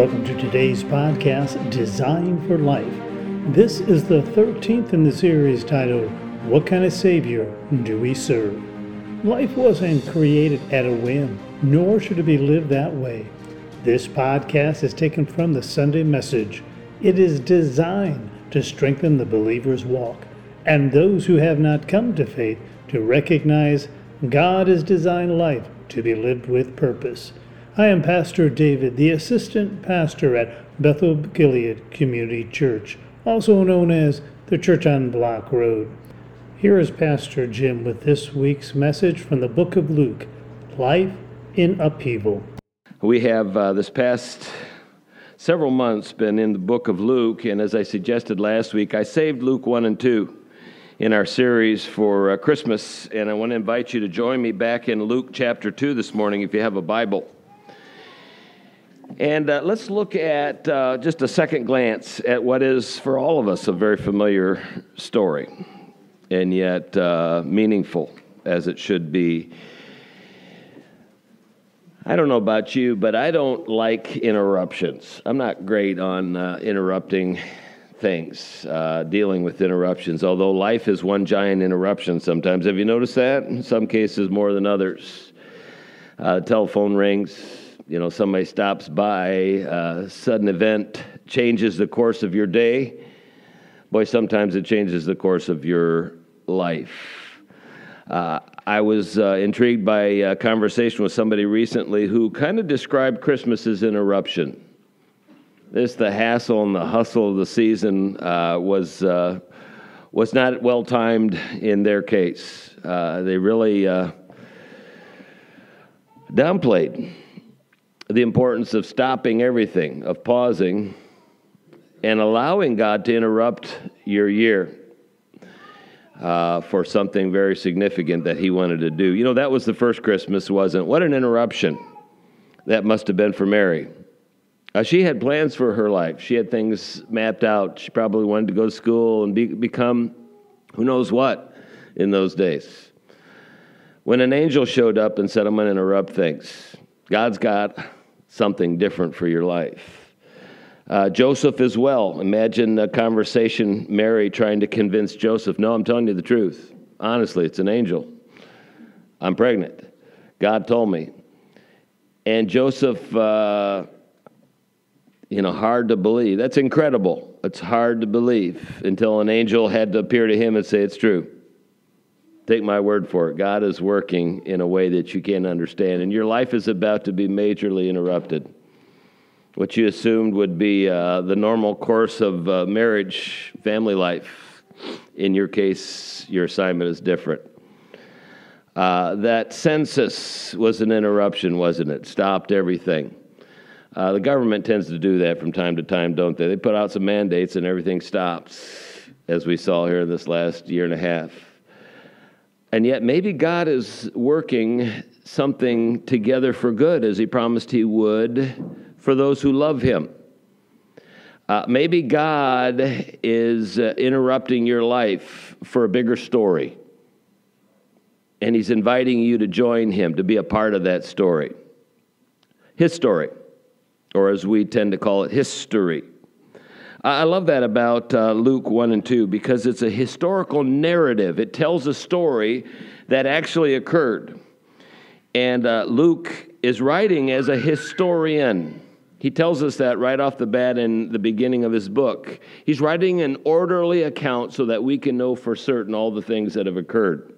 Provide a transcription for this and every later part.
Welcome to today's podcast, Design for Life. This is the 13th in the series titled, What Kind of Savior Do We Serve? Life wasn't created at a whim, nor should it be lived that way. This podcast is taken from the Sunday message. It is designed to strengthen the believer's walk and those who have not come to faith to recognize God has designed life to be lived with purpose. I am Pastor David, the assistant pastor at Bethel Gilead Community Church, also known as the Church on Block Road. Here is Pastor Jim with this week's message from the book of Luke, Life in Upheaval. We have this past several months been in the book of Luke, and as I suggested last week, I saved Luke 1 and 2 in our series for Christmas, and I want to invite you to join me back in Luke chapter 2 this morning if you have a Bible. And let's look at just a second glance at what is, for all of us, a very familiar story, and yet meaningful as it should be. I don't know about you, but I don't like interruptions. I'm not great on interrupting things, dealing with interruptions, although life is one giant interruption sometimes. Have you noticed that? In some cases more than others. Telephone rings. Somebody stops by, a sudden event changes the course of your day. Boy, sometimes it changes the course of your life. I was intrigued by a conversation with somebody recently who kind of described Christmas as interruption. The hassle and the hustle of the season was not well-timed in their case. They really downplayed the importance of stopping everything, of pausing, and allowing God to interrupt your year for something very significant that He wanted to do. That was the first Christmas, wasn't it? What an interruption that must have been for Mary. She had plans for her life. She had things mapped out. She probably wanted to go to school and become who knows what in those days. When an angel showed up and said, I'm going to interrupt things, God's got something different for your life. Joseph as well. Imagine a conversation, Mary trying to convince Joseph, no, I'm telling you the truth. Honestly, it's an angel. I'm pregnant. God told me. And Joseph, hard to believe. That's incredible. It's hard to believe until an angel had to appear to him and say, it's true. Take my word for it. God is working in a way that you can't understand, and your life is about to be majorly interrupted. What you assumed would be the normal course of marriage, family life. In your case, your assignment is different. That census was an interruption, wasn't it? Stopped everything. The government tends to do that from time to time, don't they? They put out some mandates and everything stops, as we saw here in this last year and a half. And yet maybe God is working something together for good, as He promised He would for those who love Him. Maybe God is interrupting your life for a bigger story. And He's inviting you to join Him, to be a part of that story. His story, or as we tend to call it, history. I love that about Luke 1 and 2 because it's a historical narrative. It tells a story that actually occurred. And Luke is writing as a historian. He tells us that right off the bat in the beginning of his book. He's writing an orderly account so that we can know for certain all the things that have occurred.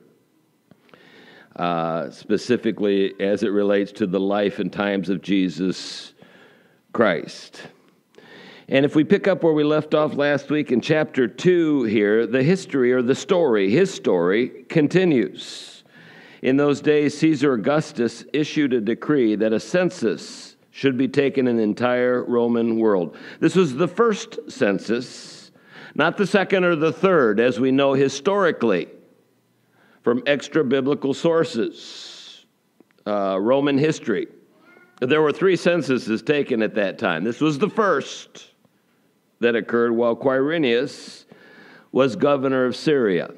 Specifically as it relates to the life and times of Jesus Christ. And if we pick up where we left off last week in chapter 2 here, the history or the story, his story, continues. In those days, Caesar Augustus issued a decree that a census should be taken in the entire Roman world. This was the first census, not the second or the third, as we know historically from extra-biblical sources, Roman history. There were 3 censuses taken at that time. This was the first that occurred while Quirinius was governor of Syria.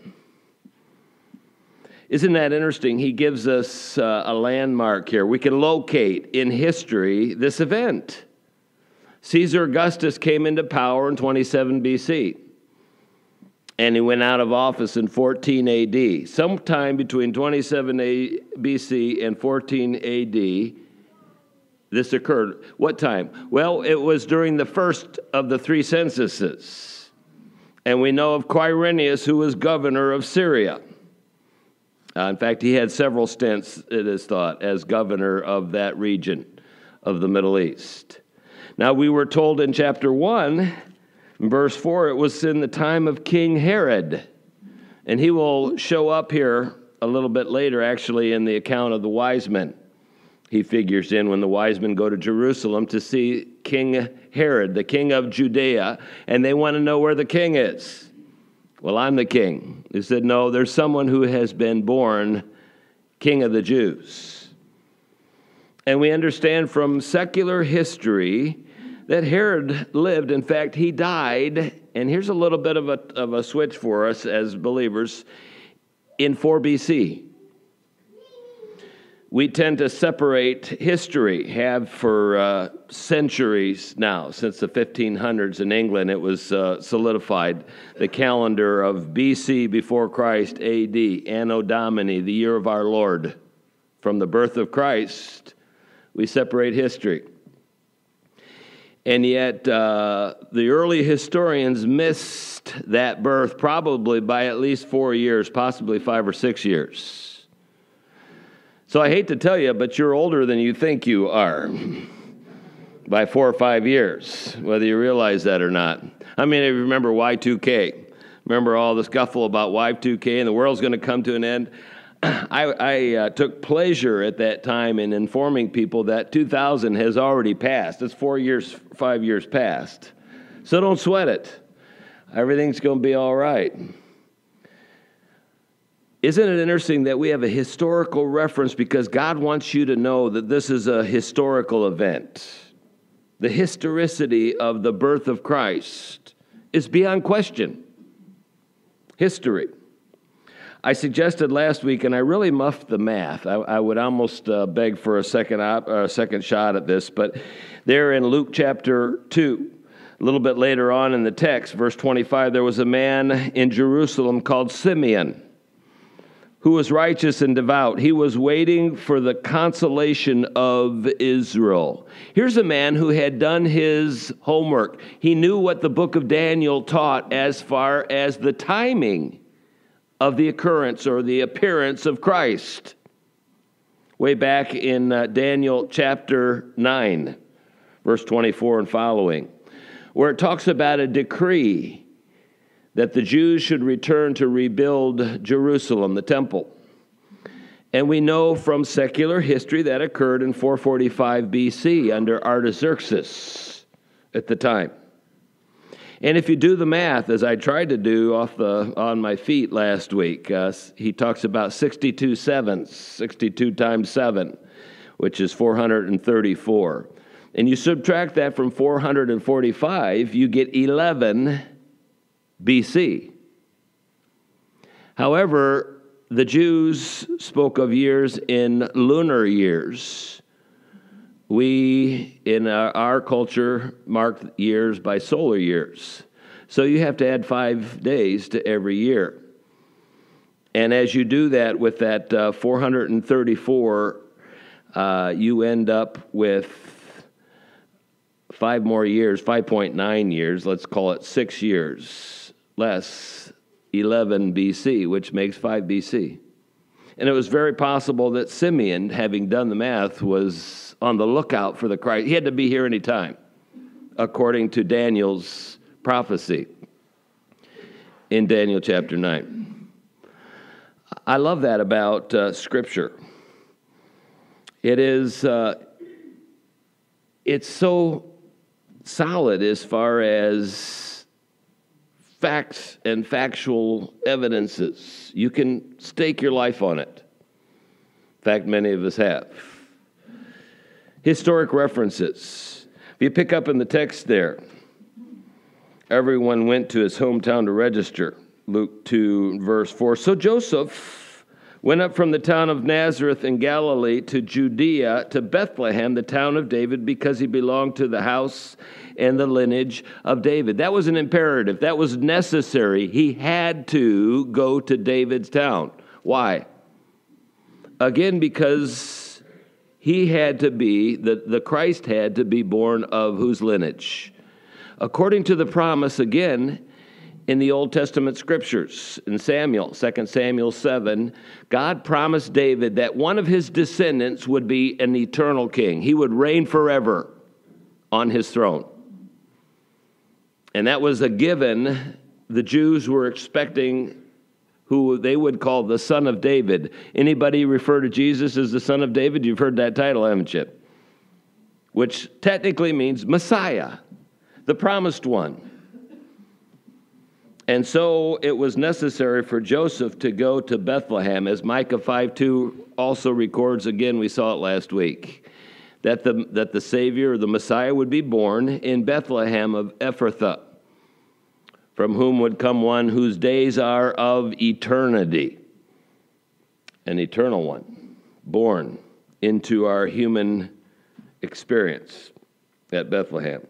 Isn't that interesting? He gives us a landmark here. We can locate in history this event. Caesar Augustus came into power in 27 BC, and he went out of office in 14 AD. Sometime between 27 BC and 14 AD, this occurred. What time? Well, it was during the first of the three censuses. And we know of Quirinius, who was governor of Syria. In fact, he had several stints, it is thought, as governor of that region of the Middle East. Now, we were told in chapter 1, verse 4, it was in the time of King Herod. And he will show up here a little bit later, actually, in the account of the wise men. He figures in when the wise men go to Jerusalem to see King Herod, the king of Judea, and they want to know where the king is. Well, I'm the king. He said, no, there's someone who has been born king of the Jews. And we understand from secular history that Herod lived. In fact, he died, and here's a little bit of a switch for us as believers, in 4 BC. We tend to separate history, have for centuries now. Since the 1500s in England, it was solidified. The calendar of BC, before Christ, AD, Anno Domini, the year of our Lord. From the birth of Christ, we separate history. And yet, the early historians missed that birth probably by at least 4 years, possibly 5 or 6 years. So I hate to tell you, but you're older than you think you are by 4 or 5 years, whether you realize that or not. I mean, if you remember Y2K, remember all the scuffle about Y2K and the world's going to come to an end. I took pleasure at that time in informing people that 2000 has already passed. It's 4 years, 5 years past. So don't sweat it. Everything's going to be all right. Isn't it interesting that we have a historical reference because God wants you to know that this is a historical event? The historicity of the birth of Christ is beyond question. History. I suggested last week, and I really muffed the math. I would almost beg for a second shot at this, but there in Luke chapter 2, a little bit later on in the text, verse 25, there was a man in Jerusalem called Simeon, who was righteous and devout. He was waiting for the consolation of Israel. Here's a man who had done his homework. He knew what the book of Daniel taught as far as the timing of the occurrence or the appearance of Christ. Way back in Daniel chapter 9, verse 24 and following, where it talks about a decree that the Jews should return to rebuild Jerusalem, the temple. And we know from secular history that occurred in 445 BC under Artaxerxes at the time. And if you do the math, as I tried to do on my feet last week, he talks about 62 sevens, 62 times 7, which is 434. And you subtract that from 445, you get 11 BC. However, the Jews spoke of years in lunar years. We, in our culture, mark years by solar years. So you have to add 5 days to every year. And as you do that with that 434, you end up with 5 more years, 5.9 years, let's call it 6 years. Less 11 BC, which makes 5 BC. And it was very possible that Simeon, having done the math, was on the lookout for the Christ. He had to be here any time, according to Daniel's prophecy in Daniel chapter 9. I love that about Scripture. It's so solid as far as facts and factual evidences. You can stake your life on it. In fact, many of us have. Historic references. If you pick up in the text there, everyone went to his hometown to register. Luke 2, verse 4. So Joseph went up from the town of Nazareth in Galilee to Judea, to Bethlehem, the town of David, because he belonged to the house and the lineage of David. That was an imperative. That was necessary. He had to go to David's town. Why? Again, because he had to be, the Christ had to be born of whose lineage? According to the promise, again, in the Old Testament scriptures, in Samuel, 2 Samuel 7, God promised David that one of his descendants would be an eternal king. He would reign forever on his throne. And that was a given. The Jews were expecting who they would call the Son of David. Anybody refer to Jesus as the Son of David? You've heard that title, haven't you? Which technically means Messiah, the promised one. And so it was necessary for Joseph to go to Bethlehem, as Micah 5:2 also records, again, we saw it last week, that the Savior, or the Messiah, would be born in Bethlehem of Ephrathah, from whom would come one whose days are of eternity, an eternal one, born into our human experience at Bethlehem.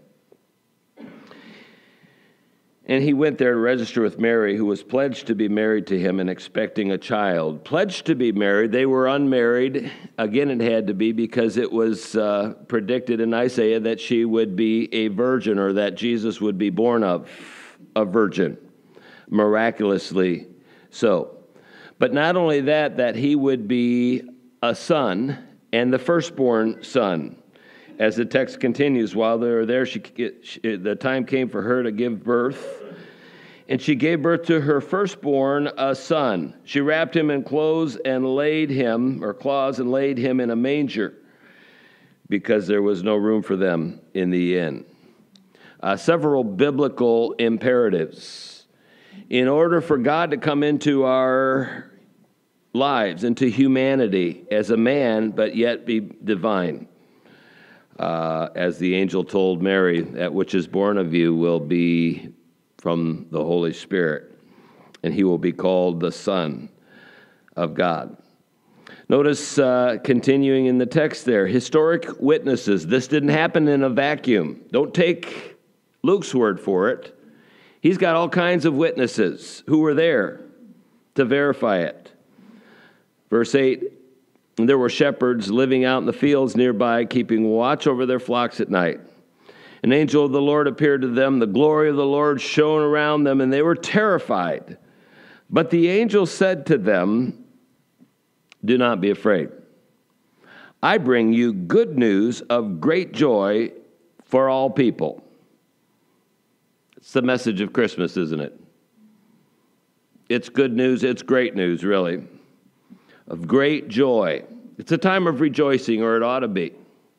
And he went there to register with Mary, who was pledged to be married to him and expecting a child. Pledged to be married, they were unmarried. Again, it had to be because it was predicted in Isaiah that she would be a virgin, or that Jesus would be born of a virgin, miraculously so. But not only that, that he would be a son, and the firstborn son. As the text continues, while they were there, the time came for her to give birth. And she gave birth to her firstborn, a son. She wrapped him in clothes and laid him in a manger, because there was no room for them in the inn. Several biblical imperatives. In order for God to come into our lives, into humanity as a man, but yet be divine. As the angel told Mary, that which is born of you will be from the Holy Spirit, and he will be called the Son of God. Notice, continuing in the text there, historic witnesses. This didn't happen in a vacuum. Don't take Luke's word for it. He's got all kinds of witnesses who were there to verify it. Verse 8, there were shepherds living out in the fields nearby, keeping watch over their flocks at night. An angel of the Lord appeared to them. The glory of the Lord shone around them, and they were terrified. But the angel said to them, do not be afraid. I bring you good news of great joy for all people. It's the message of Christmas, isn't it? It's good news. It's great news, really, of great joy. It's a time of rejoicing, or it ought to be.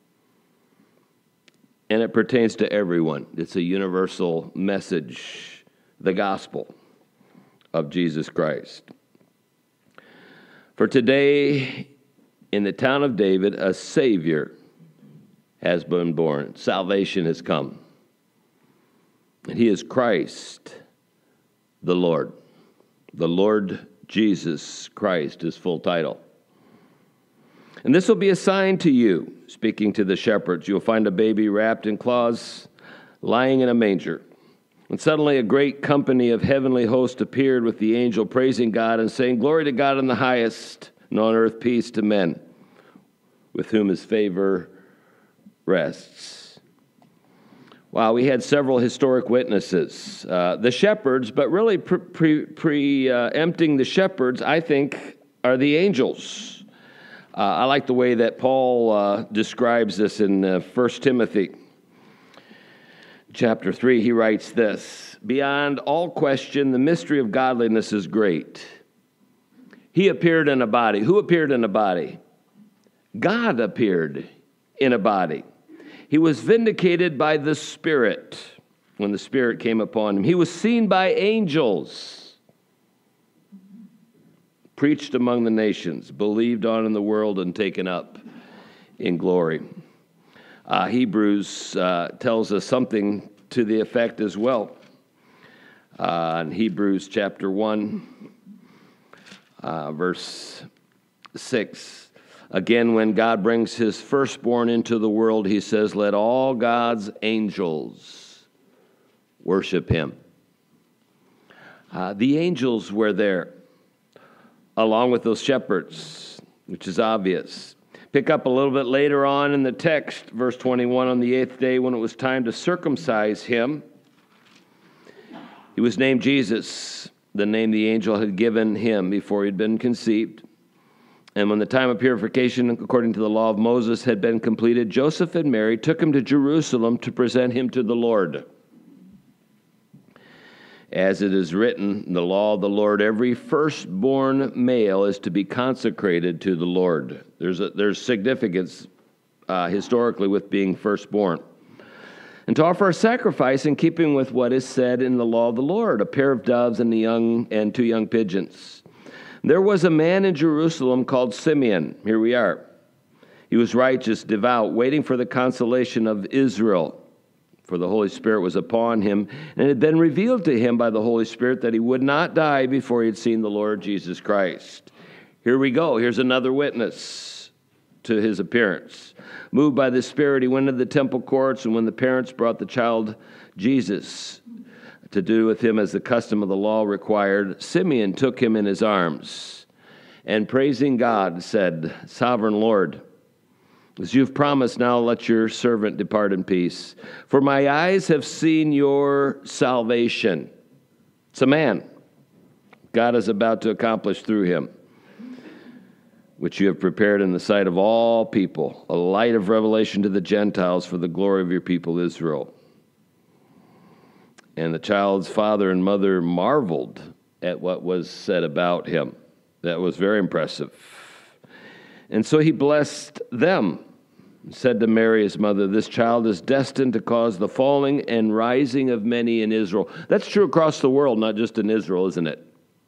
And it pertains to everyone. It's a universal message, the gospel of Jesus Christ. For today, in the town of David, a Savior has been born. Salvation has come. And he is Christ, the Lord. The Lord Jesus Christ, his full title. And this will be a sign to you, speaking to the shepherds. You'll find a baby wrapped in cloths, lying in a manger. And suddenly a great company of heavenly hosts appeared with the angel, praising God and saying, glory to God in the highest, and on earth peace to men, with whom his favor rests. Wow, we had several historic witnesses. The shepherds, but really preempting the shepherds, I think, are the angels. I like the way that Paul describes this in 1 Timothy chapter 3. He writes this, beyond all question, the mystery of godliness is great. He appeared in a body. Who appeared in a body? God appeared in a body. He was vindicated by the Spirit when the Spirit came upon him. He was seen by angels. Preached among the nations, believed on in the world, and taken up in glory. Hebrews tells us something to the effect as well. In Hebrews chapter 1, verse 6. Again, when God brings his firstborn into the world, he says, let all God's angels worship him. The angels were there, along with those shepherds, which is obvious. Pick up a little bit later on in the text, verse 21, on the 8th day when it was time to circumcise him, he was named Jesus, the name the angel had given him before he had been conceived. And when the time of purification, according to the law of Moses, had been completed, Joseph and Mary took him to Jerusalem to present him to the Lord. As it is written in the law of the Lord, every firstborn male is to be consecrated to the Lord. There's significance historically with being firstborn. And to offer a sacrifice in keeping with what is said in the law of the Lord, a pair of doves and 2 young pigeons. There was a man in Jerusalem called Simeon. Here we are. He was righteous, devout, waiting for the consolation of Israel. For the Holy Spirit was upon him, and it had been revealed to him by the Holy Spirit that he would not die before he had seen the Lord Jesus Christ. Here we go. Here's another witness to his appearance. Moved by the Spirit, he went into the temple courts, and when the parents brought the child Jesus to do with him as the custom of the law required, Simeon took him in his arms, and praising God said, Sovereign Lord, as you've promised, now let your servant depart in peace. For my eyes have seen your salvation. It's a man God is about to accomplish through him, which you have prepared in the sight of all people, a light of revelation to the Gentiles for the glory of your people Israel. And the child's father and mother marveled at what was said about him. That was very impressive. And so he blessed them and said to Mary, his mother, this child is destined to cause the falling and rising of many in Israel. That's true across the world, not just in Israel, isn't it?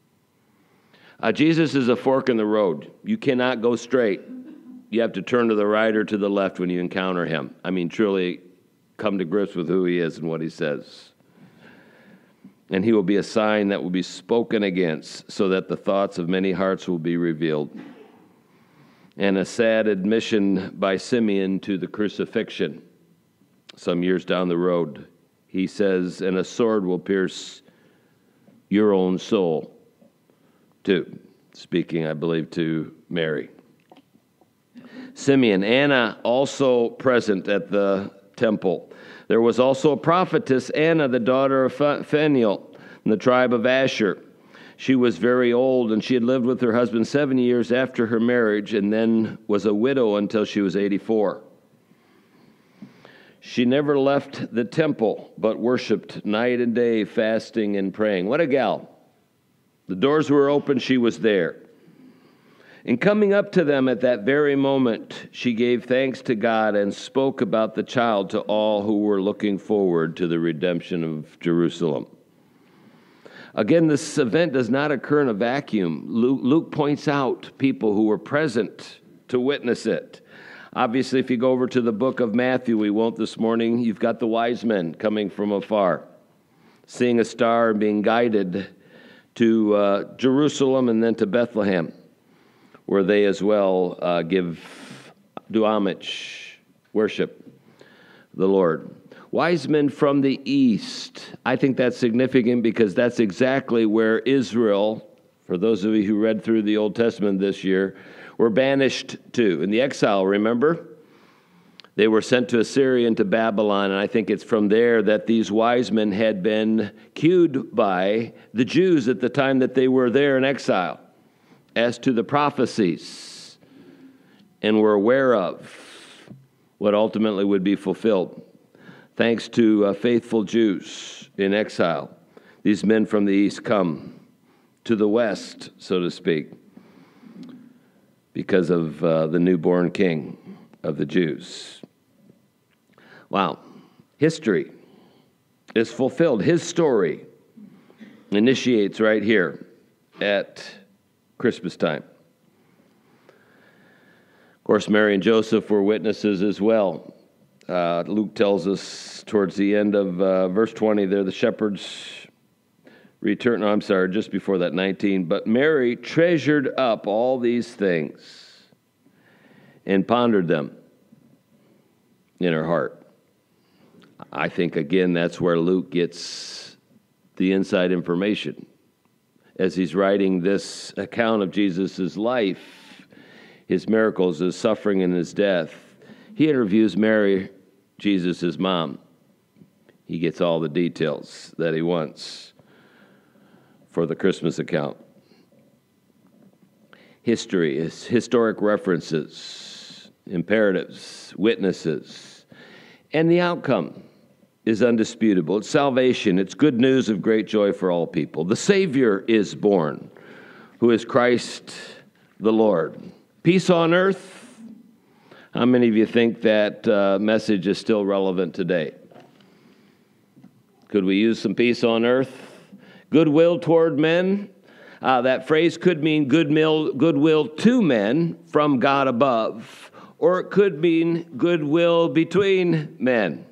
Jesus is a fork in the road. You cannot go straight. You have to turn to the right or to the left when you encounter him. I mean, truly come to grips with who he is and what he says. And he will be a sign that will be spoken against, so that the thoughts of many hearts will be revealed. And a sad admission by Simeon to the crucifixion. Some years down the road, he says, and a sword will pierce your own soul, too. Speaking, I believe, to Mary. Simeon, Anna also present at the temple. There was also a prophetess, Anna, the daughter of Phanuel, in the tribe of Asher. She was very old, and she had lived with her husband 7 years after her marriage, and then was a widow until she was 84. She never left the temple, but worshiped night and day, fasting and praying. What a gal. The doors were open, she was there. And coming up to them at that very moment, she gave thanks to God and spoke about the child to all who were looking forward to the redemption of Jerusalem. Again, this event does not occur in a vacuum. Luke points out people who were present to witness it. Obviously, if you go over to the book of Matthew, we won't this morning, you've got the wise men coming from afar, seeing a star and being guided to Jerusalem and then to Bethlehem, where they as well do homage, worship the Lord. Wise men from the east. I think that's significant because that's exactly where Israel, for those of you who read through the Old Testament this year, were banished to. In the exile, remember? They were sent to Assyria and to Babylon, and I think it's from there that these wise men had been cued by the Jews at the time that they were there in exile as to the prophecies, and were aware of what ultimately would be fulfilled. Thanks to faithful Jews in exile, these men from the east come to the west, so to speak, because of the newborn king of the Jews. Wow. History is fulfilled. His story initiates right here at Christmas time. Of course, Mary and Joseph were witnesses as well. Luke tells us towards the end of verse 20 there, the shepherds just before that, 19. But Mary treasured up all these things and pondered them in her heart. I think, again, that's where Luke gets the inside information. As he's writing this account of Jesus' life, his miracles, his suffering, and his death, he interviews Mary, Jesus' mom. He gets all the details that he wants for the Christmas account. History is historic references, imperatives, witnesses, and the outcome is undisputable. It's salvation. It's good news of great joy for all people. The Savior is born, who is Christ the Lord. Peace on earth. How many of you think that message is still relevant today? Could we use some peace on earth? Goodwill toward men. That phrase could mean goodwill to men from God above, or it could mean goodwill between men.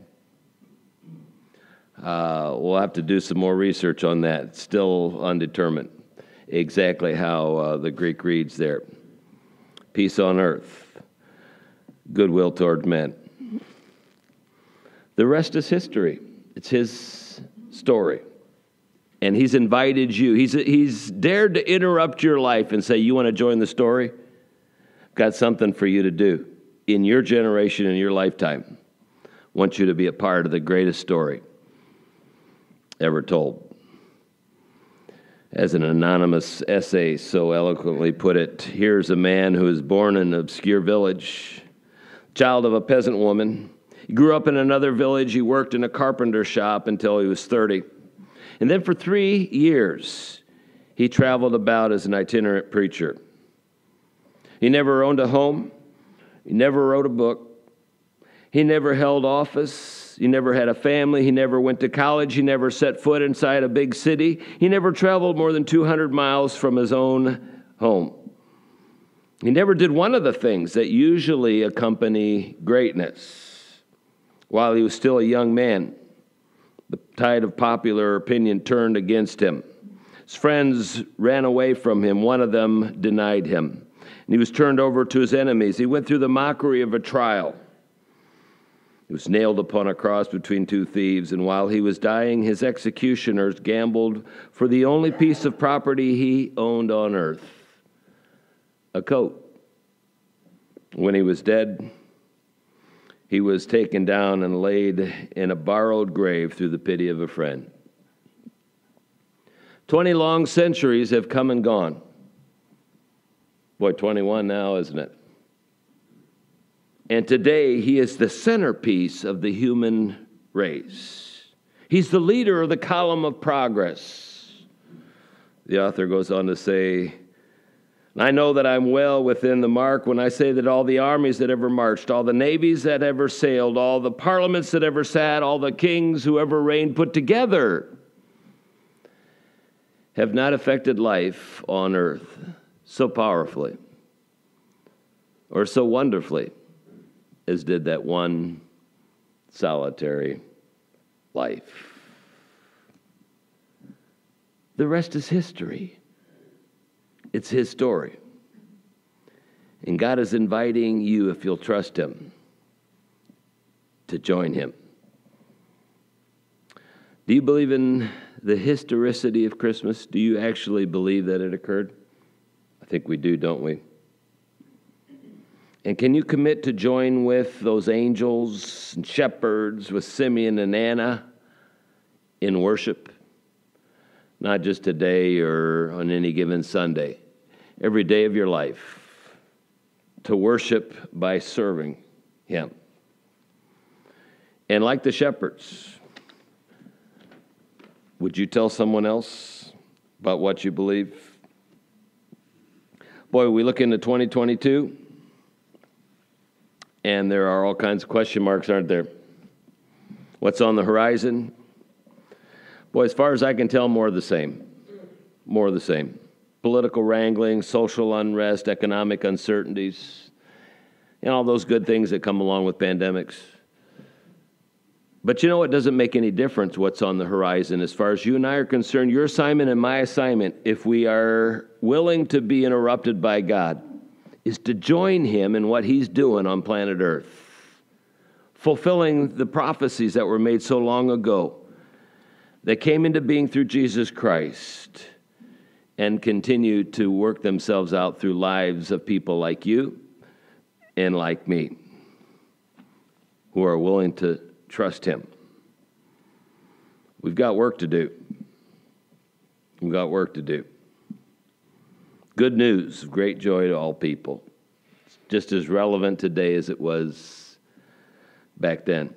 We'll have to do some more research on that. It's still undetermined exactly how the Greek reads there. Peace on earth, goodwill toward men. The rest is history. It's his story. And he's invited you. He's dared to interrupt your life and say, you want to join the story? I've got something for you to do in your generation, in your lifetime. I want you to be a part of the greatest story ever told. As an anonymous essay so eloquently put it, here's a man who was born in an obscure village, child of a peasant woman. He grew up in another village. He worked in a carpenter shop until he was 30. And then for 3 years, he traveled about as an itinerant preacher. He never owned a home. He never wrote a book. He never held office. He never had a family. He never went to college. He never set foot inside a big city. He never traveled more than 200 miles from his own home. He never did one of the things that usually accompany greatness. While he was still a young man, the tide of popular opinion turned against him. His friends ran away from him. One of them denied him. And he was turned over to his enemies. He went through the mockery of a trial. He was nailed upon a cross between two thieves, and while he was dying, his executioners gambled for the only piece of property he owned on earth, a coat. When he was dead, he was taken down and laid in a borrowed grave through the pity of a friend. 20 long centuries have come and gone. Boy, 21 now, isn't it? And today, he is the centerpiece of the human race. He's the leader of the column of progress. The author goes on to say, I know that I'm well within the mark when I say that all the armies that ever marched, all the navies that ever sailed, all the parliaments that ever sat, all the kings who ever reigned put together have not affected life on earth so powerfully or so wonderfully as did that one solitary life. The rest is history. It's his story. And God is inviting you, if you'll trust him, to join him. Do you believe in the historicity of Christmas? Do you actually believe that it occurred? I think we do, don't we? And can you commit to join with those angels and shepherds, with Simeon and Anna in worship? Not just today or on any given Sunday. Every day of your life. To worship by serving him. And like the shepherds, would you tell someone else about what you believe? Boy, we look into 2022, and there are all kinds of question marks, aren't there? What's on the horizon? Boy, as far as I can tell, more of the same. More of the same. Political wrangling, social unrest, economic uncertainties, and all those good things that come along with pandemics. But you know, it doesn't make any difference what's on the horizon. As far as you and I are concerned, your assignment and my assignment, if we are willing to be interrupted by God, is to join him in what he's doing on planet Earth, fulfilling the prophecies that were made so long ago, that came into being through Jesus Christ and continue to work themselves out through lives of people like you and like me, who are willing to trust him. We've got work to do. We've got work to do. Good news of great joy to all people. It's just as relevant today as it was back then.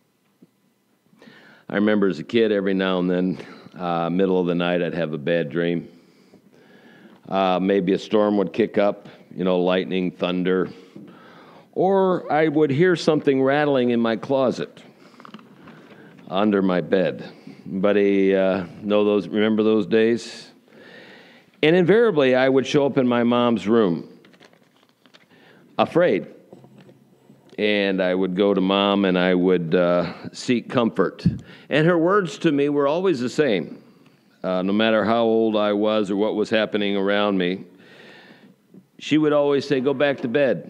I remember as a kid, every now and then, middle of the night, I'd have a bad dream. Maybe a storm would kick up, lightning, thunder. Or I would hear something rattling in my closet under my bed. Anybody remember those days? And invariably, I would show up in my mom's room, afraid. And I would go to Mom and I would seek comfort. And her words to me were always the same. No matter how old I was or what was happening around me, she would always say, "Go back to bed."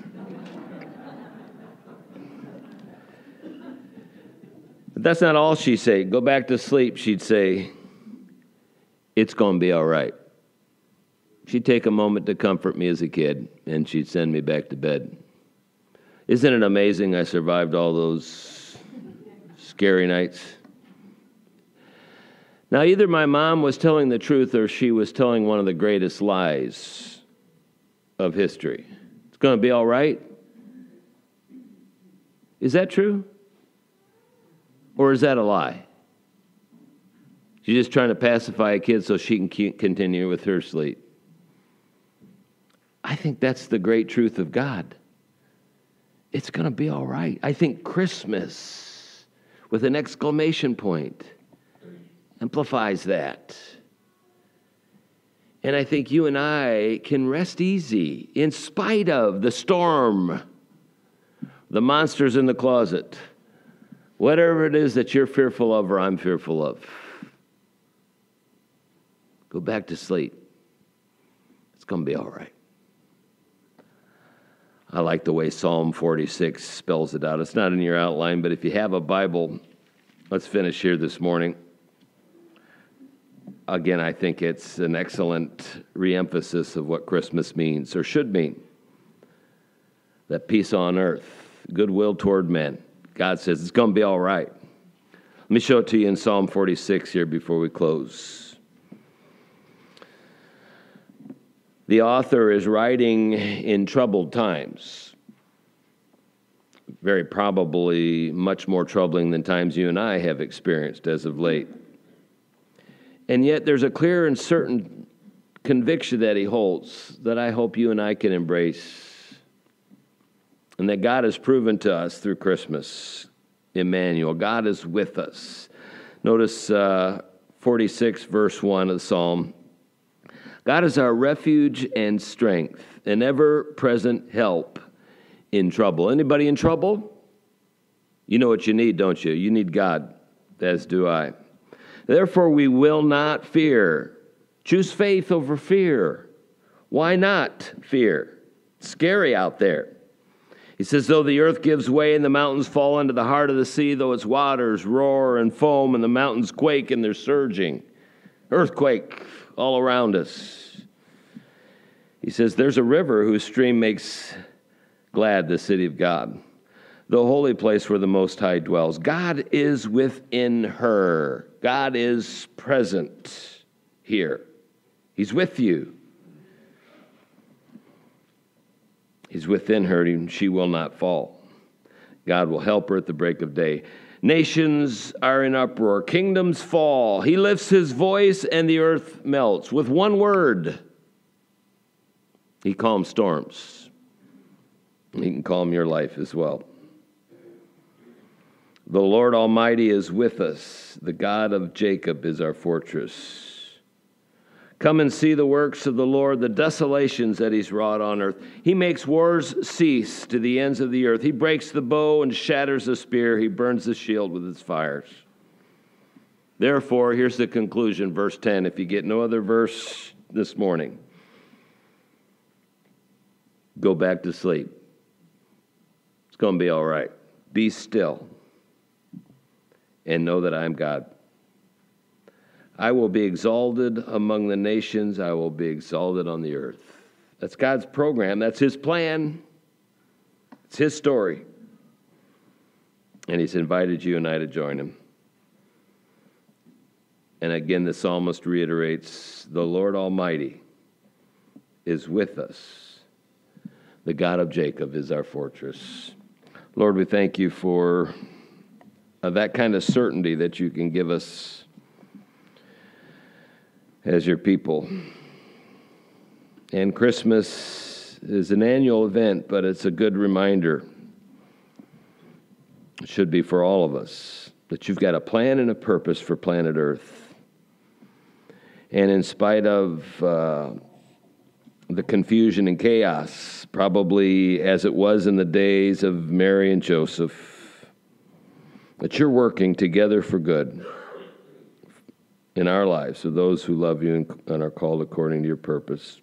But that's not all she'd say. "Go back to sleep," she'd say. "It's going to be all right." She'd take a moment to comfort me as a kid, and she'd send me back to bed. Isn't it amazing I survived all those scary nights? Now, either my mom was telling the truth or she was telling one of the greatest lies of history. It's going to be all right. Is that true? Or is that a lie? She's just trying to pacify a kid so she can continue with her sleep. I think that's the great truth of God. It's going to be all right. I think Christmas, with an exclamation point, amplifies that. And I think you and I can rest easy in spite of the storm, the monsters in the closet, whatever it is that you're fearful of or I'm fearful of. Go back to sleep. It's going to be all right. I like the way Psalm 46 spells it out. It's not in your outline, but if you have a Bible, let's finish here this morning. Again, I think it's an excellent reemphasis of what Christmas means, or should mean. That peace on earth, goodwill toward men. God says it's going to be all right. Let me show it to you in Psalm 46 here before we close. The author is writing in troubled times, very probably much more troubling than times you and I have experienced as of late. And yet there's a clear and certain conviction that he holds that I hope you and I can embrace, and that God has proven to us through Christmas. Emmanuel, God is with us. Notice 46 verse 1 of the Psalm. God is our refuge and strength, an ever-present help in trouble. Anybody in trouble? You know what you need, don't you? You need God, as do I. Therefore, we will not fear. Choose faith over fear. Why not fear? It's scary out there. He says, though the earth gives way and the mountains fall into the heart of the sea, though its waters roar and foam and the mountains quake and they're surging. Earthquake all around us. He says, there's a river whose stream makes glad the city of God, the holy place where the Most High dwells. God is within her. God is present here. He's with you. He's within her, and she will not fall. God will help her at the break of day. Nations are in uproar. Kingdoms fall. He lifts his voice, and the earth melts. With one word, he calms storms. He can calm your life as well. The Lord Almighty is with us. The God of Jacob is our fortress. Come and see the works of the Lord, the desolations that he's wrought on earth. He makes wars cease to the ends of the earth. He breaks the bow and shatters the spear. He burns the shield with its fires. Therefore, here's the conclusion, verse 10, if you get no other verse this morning. Go back to sleep. It's going to be all right. Be still and know that I am God. I will be exalted among the nations. I will be exalted on the earth. That's God's program. That's his plan. It's his story. And he's invited you and I to join him. And again, the psalmist reiterates, the Lord Almighty is with us. The God of Jacob is our fortress. Lord, we thank you for that kind of certainty that you can give us as your people. And Christmas is an annual event, but it's a good reminder. It should be for all of us that you've got a plan and a purpose for planet Earth. And in spite of the confusion and chaos, probably as it was in the days of Mary and Joseph, that you're working together for good in our lives, of those who love you and are called according to your purpose.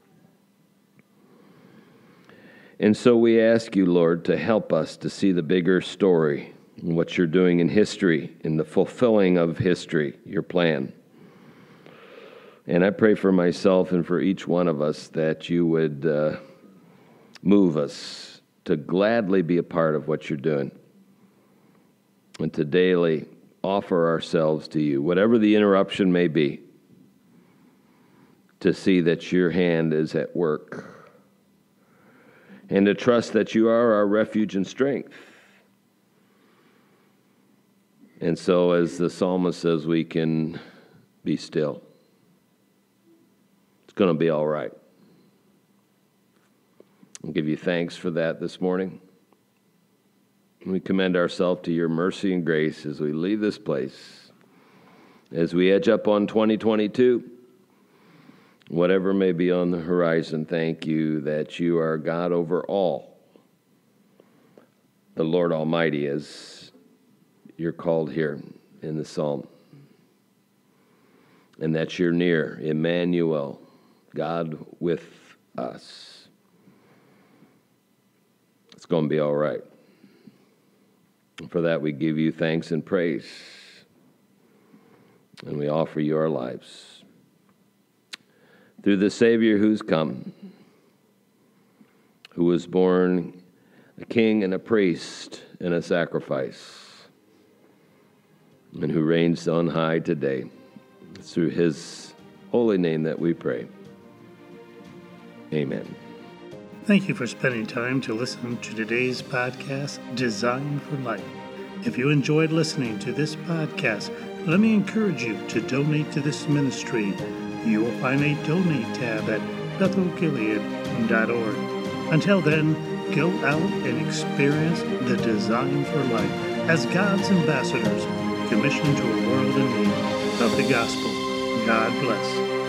And so we ask you, Lord, to help us to see the bigger story and what you're doing in history, in the fulfilling of history, your plan. And I pray for myself and for each one of us that you would move us to gladly be a part of what you're doing and to daily offer ourselves to you, whatever the interruption may be, to see that your hand is at work and to trust that you are our refuge and strength. And so, as the psalmist says, we can be still. It's going to be all right. I'll give you thanks for that this morning. We commend ourselves to your mercy and grace as we leave this place. As we edge up on 2022, whatever may be on the horizon, thank you that you are God over all. The Lord Almighty, as you're called here in the psalm. And that you're near, Emmanuel, God with us. It's going to be all right. And for that, we give you thanks and praise. And we offer you our lives. Through the Savior who's come, who was born a king and a priest and a sacrifice, and who reigns on high today. It's through his holy name that we pray. Amen. Thank you for spending time to listen to today's podcast, Design for Life. If you enjoyed listening to this podcast, let me encourage you to donate to this ministry. You will find a donate tab at bethelgilead.org. Until then, go out and experience the design for life as God's ambassadors commissioned to a world in need of the gospel. God bless.